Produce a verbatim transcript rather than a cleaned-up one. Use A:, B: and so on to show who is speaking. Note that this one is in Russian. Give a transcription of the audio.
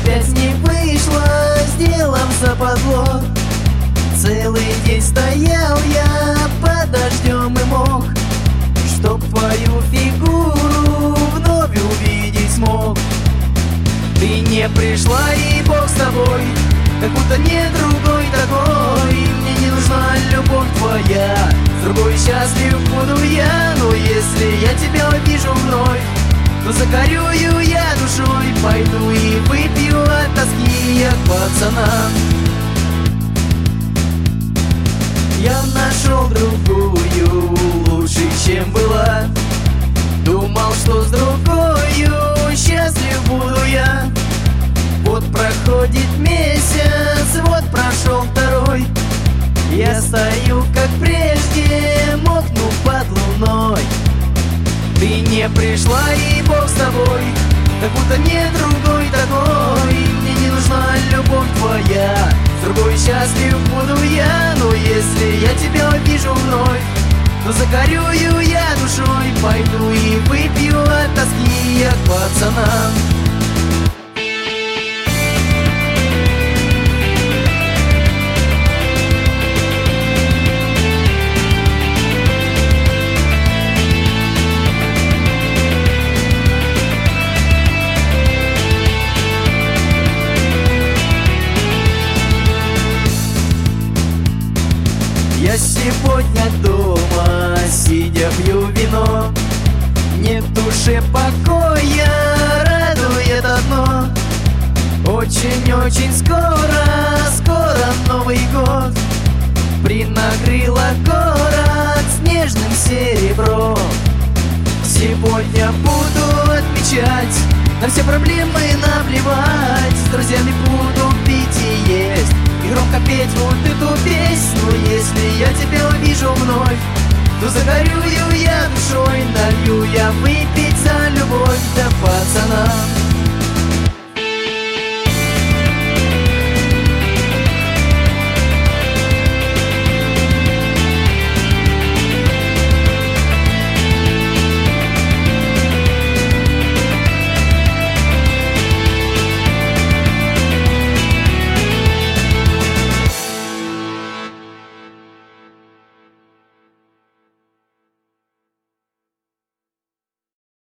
A: опять не вышло, сделав западло. Целый день стоял я под дождем и мох, чтоб твою фигуру вновь увидеть смог. Ты не пришла, и Бог с тобой, как будто нет другой такой. Мне не нужна любовь твоя, с другой счастлив буду я. Но если я тебя увижу вновь, то загорюю я душой. Пойду и выпью от тоски я к пацанам. Я нашел другую, лучше, чем была. Думал, что с другою счастлив буду я. Вот проходит месяц, вот прошел второй. Я стою, как прежде, мокну под луной. Ты не пришла, и Бог с тобой, как будто нет другой такой. Мне не нужна любовь твоя, с другой счастлив буду я. Но если я тебя увижу вновь, то загорюю я душой. Пойду и выпью от тоски я к пацанам. Я сегодня дома, сидя пью вино. Нет в душе покоя, радует одно. Очень-очень скоро, скоро Новый год. Принакрыло город снежным серебром. Сегодня буду отмечать, на все проблемы наплевать. С друзьями буду пить и есть, и громко петь вот эту песню. Если я тебя увижу вновь, то загорюю я душой. Налью я выпить за любовь, да пацанам.